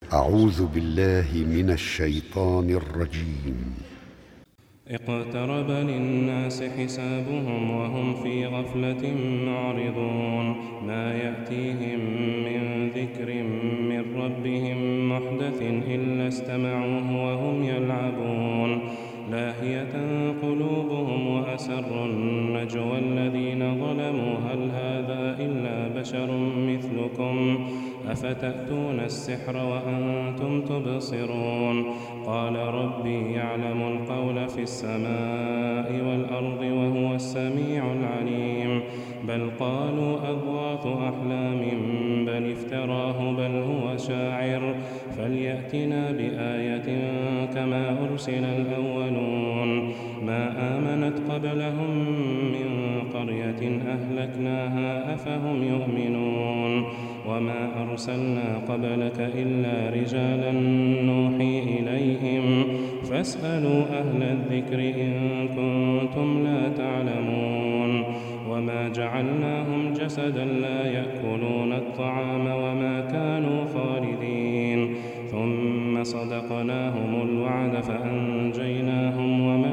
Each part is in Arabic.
أعوذ بالله من الشيطان الرجيم. اقترب للناس حسابهم وهم في غفلة معرضون ما يأتيهم من ذكر من ربهم محدث إلا استمعوه وهم يلعبون لاهية قلوبهم وأسروا النجوى الذين ظلموا هل هذا إلا بشر مثلكم أفتأتون السحر وأنتم تبصرون قال ربي يعلم القول في السماء والأرض وهو السميع العليم بل قالوا أضغاث أحلام بل افتراه بل هو شاعر فليأتنا بآية كما أرسل الأولون ما آمنت قبلهم من قرية أهلكناها أفهم يؤمنون وما أرسلنا قبلك إلا رجالا نوحي إليهم فاسألوا أهل الذكر إن كنتم لا تعلمون وما جعلناهم جسدا لا يأكلون الطعام وما كانوا خالدين ثم صدقناهم الوعد فأنجيناهم ومن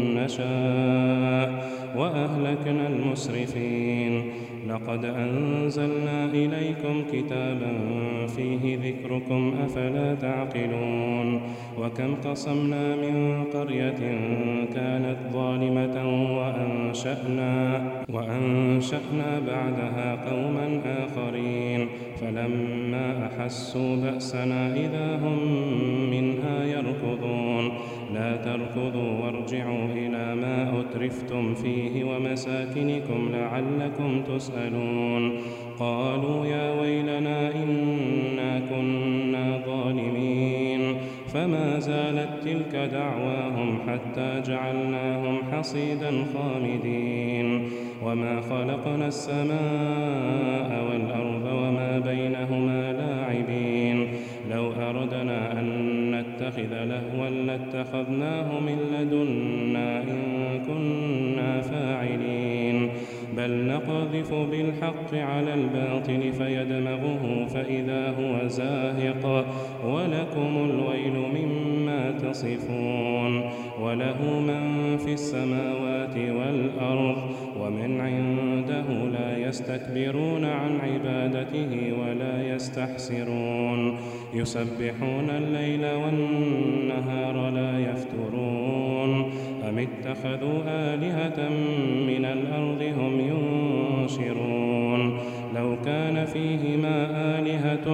نشاء وأهلكنا المسرفين لقد أنزلنا إليكم كتابا فيه ذكركم أفلا تعقلون وكم قصمنا من قرية كانت ظالمة وأنشأنا بعدها قوما آخرين فلما أحسوا بأسنا إذا هم منها يركضون لا تركضوا وارجعوا إلى ما أترفتم فيه ومساكنكم لعلكم تسألون قالوا يا ويلنا إنا كنا ظالمين فما زالت تلك دعواهم حتى جعلناهم حصيدا خامدين وما خلقنا السماء والأرض وما بينهما لاعبين لو أردنا أن نتخذ لهوا لاتخذناه من لدنا إن كنا فاعلين بل نقذف بالحق على الباطل فيدمغه فإذا هو زاهق ولكم الويل مما تصفون وله من في السماوات والأرض ومن عنده لا يستكبرون عن عبادته ولا يستحسرون يسبحون الليل والنهار لا يفترون أم اتخذوا آلهة من الأرض هم ينشرون لو كان فيهما آلهة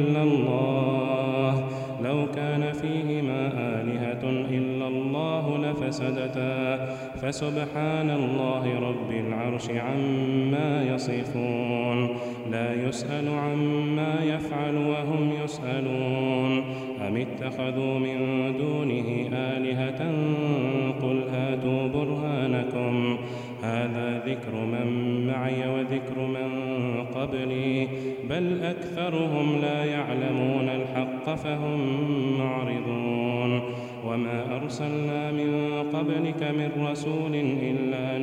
إلا الله لفسدتا فسبحان الله رب العرش عما يصفون لا يسأل عما يفعل وهم يسألون أم اتخذوا من دونه آلهة قل هاتوا برهانكم هذا ذكر من معي وذكر من قبلي بل أكثرهم لا يعلمون الحق فهم معرضون وما أرسلنا من قبلك من رسول إلا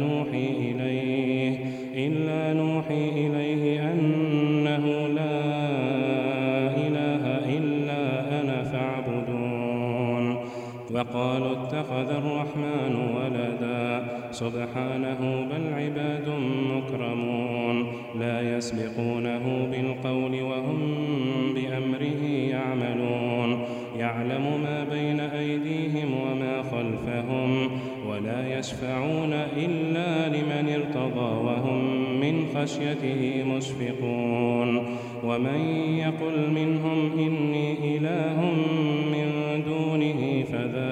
نوحي إليه أنه لا إله إلا أنا فاعبدون وقالوا اتخذ الرحمن ولدا سبحانه بل عباد مكرمون لا يسبقونه بالقول وهم بأمره يعملون يعلم ما بين أيديهم وما خلفهم ولا يشفعون إلا لمن ارتضى وهم من خشيته مشفقون ومن يقل منهم إني إله من دونه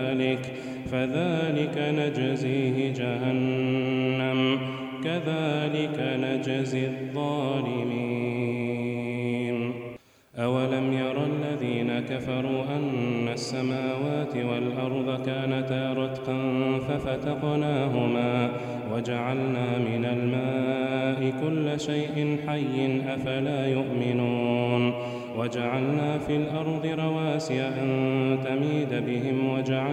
فذلك نجزيه جهنم كذلك نجزي الظالمين أولم ير الذين كفروا أن السماوات والأرض كانتا رتقا ففتقناهما وجعلنا من الماء كل شيء حي أفلا يؤمنون وجعلنا في الأرض رواسي أن تميد بهم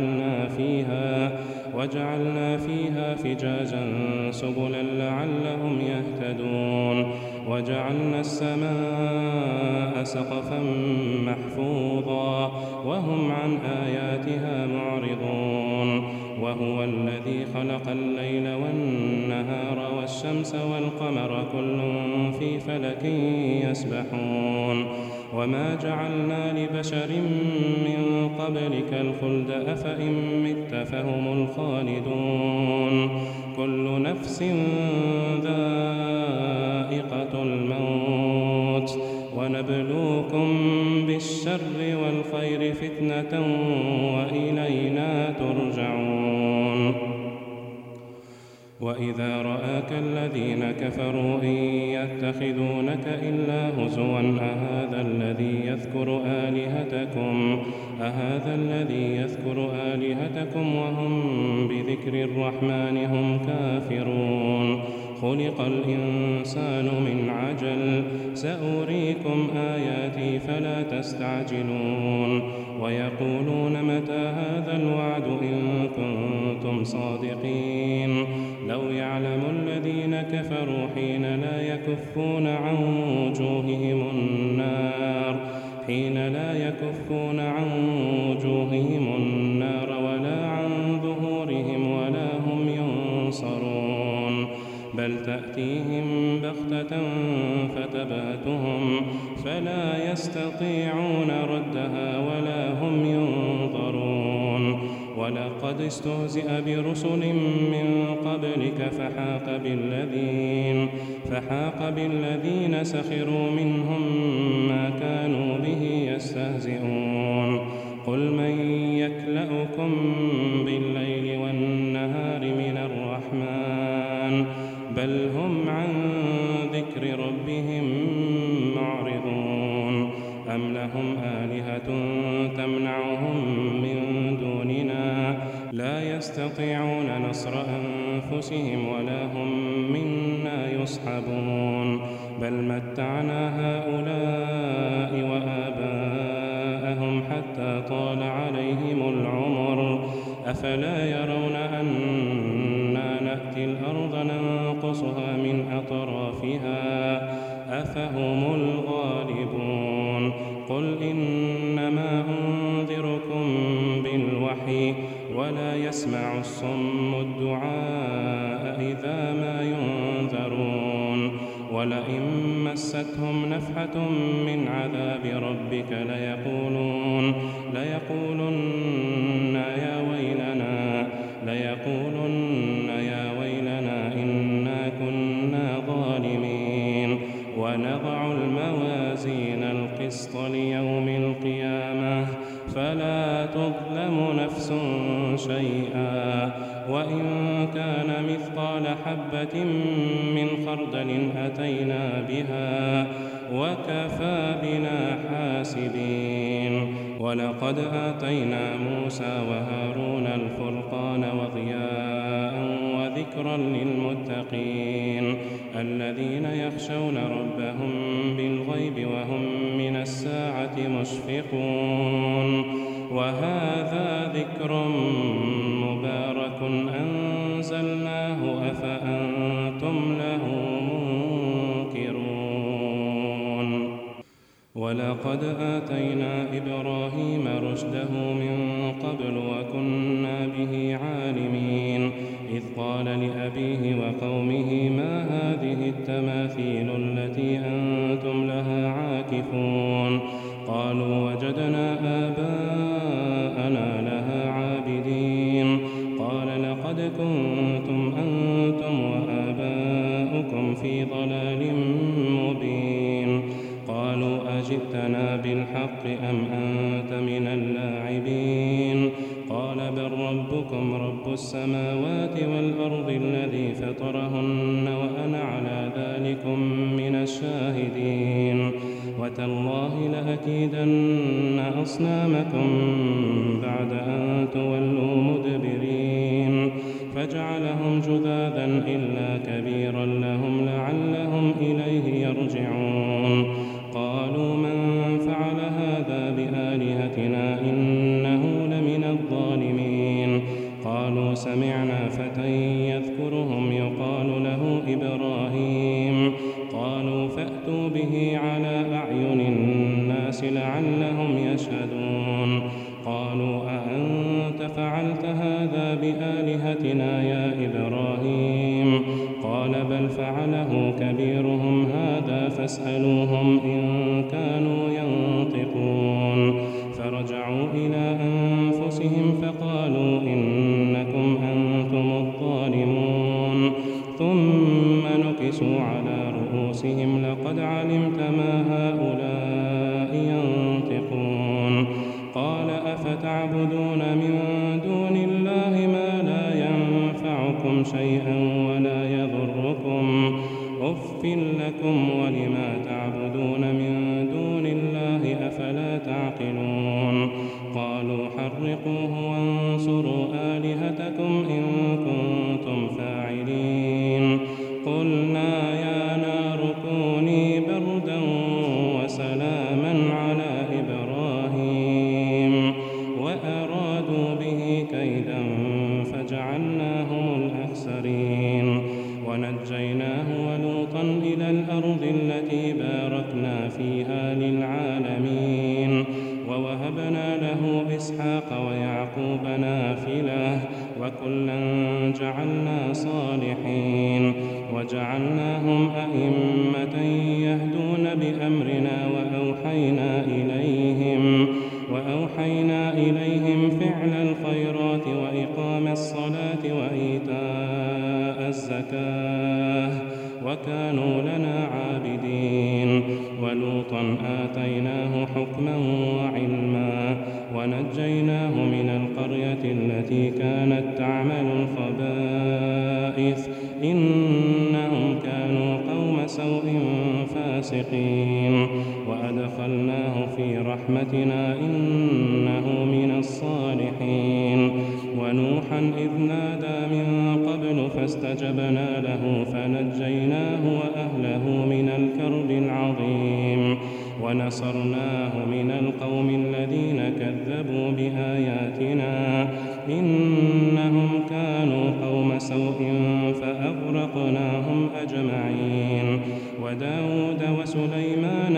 وجعلنا فيها فجاجا سبلا لعلهم يهتدون وجعلنا السماء سقفا محفوظا وهم عن آياتها معرضون وهو الذي خلق الليل والنهار والشمس والقمر كل في فلك يسبحون وما جعلنا لبشر من قبلك الخلد أفإن مت فهم الخالدون كل نفس ذائقة الموت ونبلوكم بالشر والخير فتنة وإلينا ترجعون وإذا رآك الذين كفروا إن يتخذونك إلا هزوا أهذا الذي يذكر آلهتكم وهم بذكر الرحمن هم كافرون خلق الإنسان من عجل سأريكم آياتي فلا تستعجلون ويقولون متى هذا الوعد إن كنتم صادقين لو يعلم الذين كفروا حين لا يكفون عن وجوههم النار ولا عن ظهورهم ولا هم ينصرون بل تأتيهم بغتة فتبهتهم فلا يستطيعون ردها ولا هم ينظرون ولقد استهزئ برسل من قبلك فحاق بالذين سخروا منهم ما كانوا به يستهزئون قل من يكلؤكم بالليل والنهار من الرحمن بل هم عن ذكر ربهم معرضون أم لهم آلهة تمنعهم من دوننا لا يستطيعون نصر أنفسهم ولا هم منا يصحبون بل متعنا هؤلاء وآباءهم حتى طال عليهم العمر أفلا يرون أنا نأتي الأرض ننقصها من أطرافها أفهم الغالبون قل إنما أنذركم بالوحي ولا يسمع الصم الدعاء إذا ما ينذرون ولئن مستهم نفحة من عذاب ربك ليقولن يا ويلنا إنا كنا ظالمين ونضع الموازين القسط ليوم القيامة فلا تظلم نفس شيئا وإن كان مثقال حبة من خردل أتينا بها وكفى بنا حاسبين ولقد آتينا موسى وهارون الفرقان وضياء وذكرا للمتقين الذين يخشون ربهم بالغيب وهم من الساعة مشفقون وهذا ذكر مبارك أنزلناه أفأنتم له منكرون ولقد آتينا إبراهيم رشده من قبل وكنا به عالمين إذ قال لأبيه وقومه ما هذه التماثيل التي أنتم لها عاكفون قالوا وجدنا آباءنا لها عابدين قال لقد كنتم أنتم وآباؤكم في ضلال مبين قالوا أجئتنا بالحق أم أنت من اللاعبين قال بل ربكم رب السماوات والأرض الذي فطرهن وأنا على ذلكم من الشاهدين وتالله لأكيدن أصنامكم بعد أن تولوا مدبرين فجعلهم جذاذا إلا كبيرا لهم لعلهم إليه يرجعون قالوا من فعل هذا بآلهتنا إنه لمن الظالمين قالوا سمعنا فتى يذكرهم يقال له إبراهيم قالوا فأتوا به على أعين الناس لعلهم يشهدون يعلمون قالوا أأنت فعلت هذا بآلهتنا يا إبراهيم قال بل فعله كبيرهم هذا فاسألوهم إن كانوا ينطقون فرجعوا إلى أنفسهم فقالوا إنكم أنتم الظالمون ثم نكسوا على رؤوسهم لقد علمت ما هؤلاء ينطقون قال أفتعبدون من دون الله ما لا ينفعكم شيئا ولا يضركم أف لكم ولما تعبدون من دون الله أفلا تعقلون قالوا حرقوه وانصروا آلهتكم إن كنتم فاعلين قلنا يا نار كوني بردا وسلاما على إبراهيم وأرادوا به كيدا فجعلناهم الأخسرين ونجيناه ولوطا إلى الأرض التي باركنا فيها للعالمين ووهبنا له إسحاق ويعقوب نافلة وكلا جعلنا صالحين وجعلناهم أئمة يهدون بأمرنا وأوحينا إليهم فعل الخيرات وإقام الصلاة وإيتاء الزكاة وكانوا لنا عابدين ولوطا آتيناه حكما وعلما ونجيناه من القرية التي كانت تعمل الخبائث إنهم كانوا قوم سوء فاسقين وأدخلناه في رحمتنا إنه من الصالحين ونوحا إذ نادى من قبل فاستجبنا له فنجيناه وأهله من الكرب العظيم ونصرناه من القوم الذين كذبوا بآياتنا إنهم كانوا قوم سوء فأغرقناهم أجمعين وداود وسليمان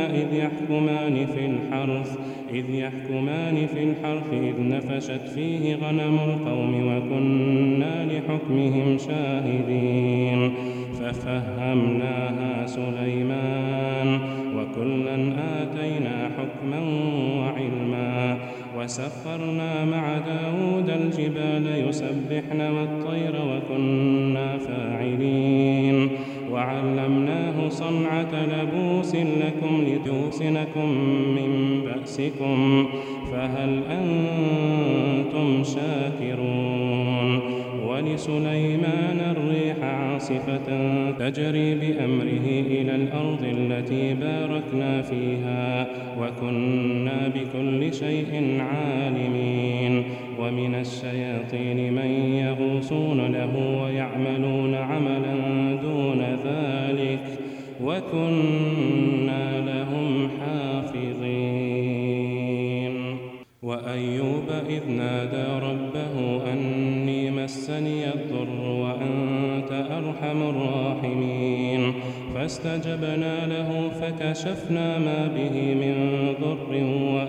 إذ يحكمان في الحرث إذ نفشت فيه غنم القوم وكنا لحكمهم شاهدين ففهمناها سليمان وكلا آتينا حكما وعلما وسخرنا مع داود الجبال يسبحن والطير وكنا فاعلين وعلمناه صنعة لبوس لكم لتحصنكم من بأسكم فهل أنتم شاكرون ولسليمان الريح عاصفة تجري بأمره إلى الأرض التي باركنا فيها وكنا بكل شيء عالمين ومن الشياطين من يغوصون له ويعملون عملا دون ذلك وكنا لهم حافظين وأيوب إذ نادى ربه أني مسني الضر وأنت أرحم الراحمين فاستجبنا له فكشفنا ما به من ضر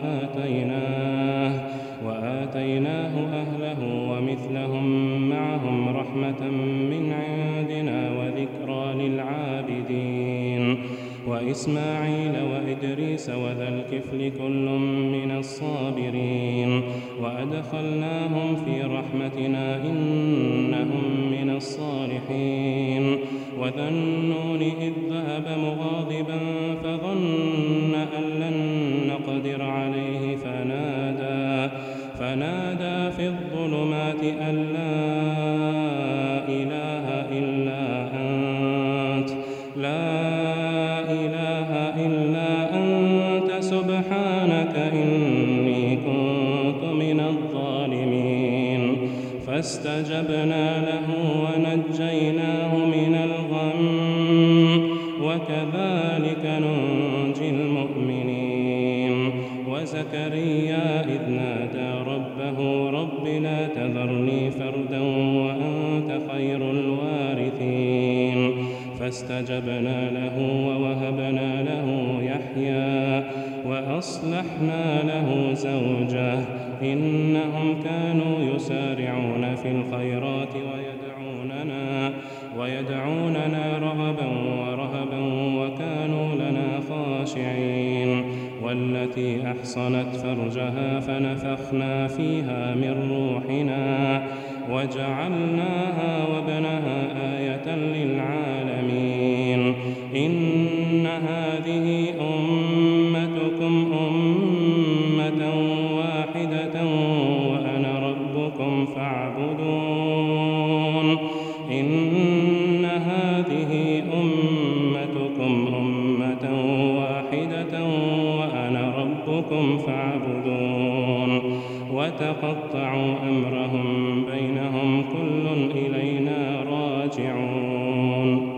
وآتيناه أهله ومثلهم معهم رحمة من عندنا وذكرى للعابدين وإسماعيل وإدريس وذا الكفل كل من الصابرين وأدخلناهم في رحمتنا إنهم من الصالحين وذا النون إذ ذهب مغاضبا فظن أن لن نقدر عليه فنادى في الظلمات أن لا إله إلا أنت سبحانك إني كنت من الظالمين فاستجبنا له ونجيناه من الغم وكذلك ننجي المؤمنين وزكريا إذ نادى ربه رب لا تذرني فردا وأنت خير الوارثين فاستجبنا له ووهبنا له يحيى وأصلحنا له زوجه إنهم كانوا يسارعون في الخيرات ويدعوننا رغبا ورهبا وكانوا لنا خاشعين والتي أحصنت فرجها فنفخنا فيها من روحنا وجعلناها وابنها آية للعالمين إن هذه أمتكم أمة واحدة وأنا ربكم فاعبدون إن هذه أمتكم أمة واحدة وأنا ربكم فاعبدون وتقطعوا أمرهم بينهم كل إلينا راجعون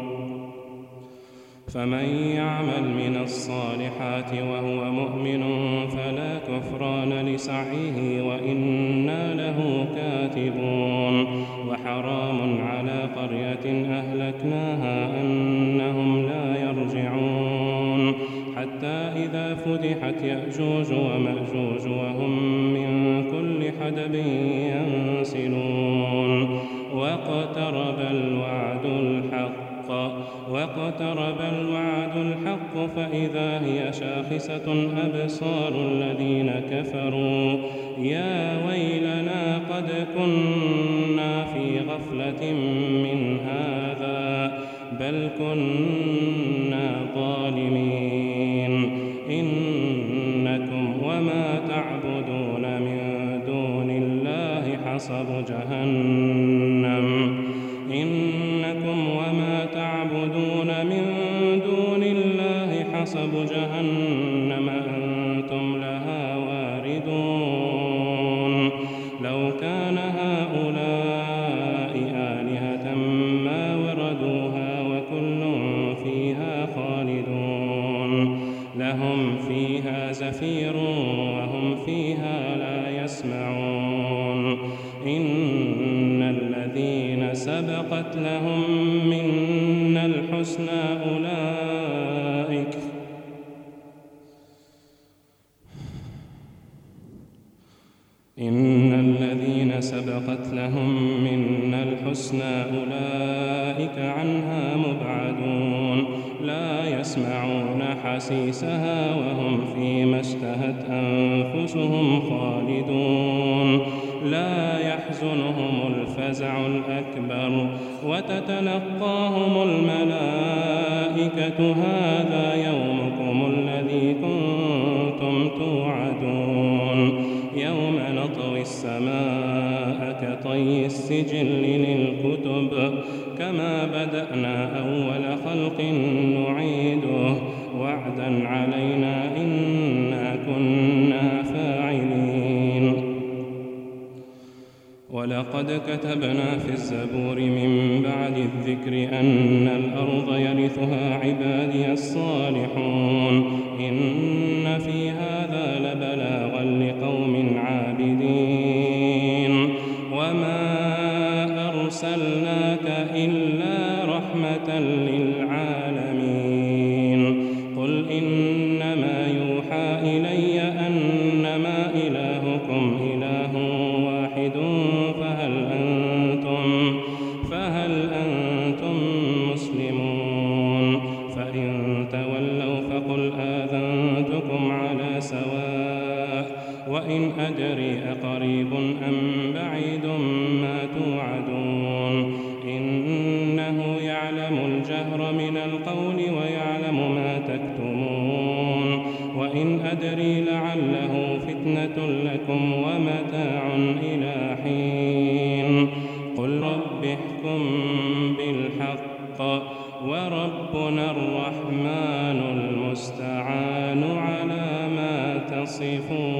فمن يعمل من الصالحات وهو مؤمن فلا كفران لسعيه وإنا له كاتبون وحرام على قرية أهلكناها أنهم لا يرجعون حتى إذا فتحت يأجوج ومأجوج وهم من كل حدب ينسلون واقترب الوعد الحق فإذا هي شاخصة أبصار الذين كفروا يا ويلنا قد كنا في غفلة من هذا بل كنا ظالمين إنكم وما تعبدون من دون الله حصب جهنم إنكم وما تعبدون من دون الله حصب جهنم أنتم لها واردون لو كان هؤلاء آلهة ما وردوها وكل فيها خالدون لهم فيها زفير وهم فيها لا يسمعون إن الذين سبقت لهم منا الحسنى أولئك عنها مبعدون لا يسمعون حسيسها وهم فيما اشتهت أنفسهم خالدون لا يحزنهم الفزع الأكبر وتتلقاهم الملائكة هذا يومكم الذي كنتم توعدون يوم نطوي السماء كطي السجل للكتب كما بدأنا أول خلق نعيده وعدا علينا إنا كنا فاعلين ولقد كتبنا في الزبور من بعد الذكر أن الأرض يرثها عبادي الصالحون إن في هذا لبلاغا لقوم عابدين وما أرسلناك إلا رحمة للعالمين قل إنما يوحى إلي أنما إلهكم إله واحد فهل أنتم مسلمون فإن تولوا فقل آذنتكم على سواء وإن أدري أقريب أم بعيد ما توعدون إنه يعلم الجهر من القول ويعلم ما تكتمون وإن أدري لعله فتنة لكم ومتاع إلى حين قل رب احكم بالحق وربنا الرحمن المستعان على ما تصفون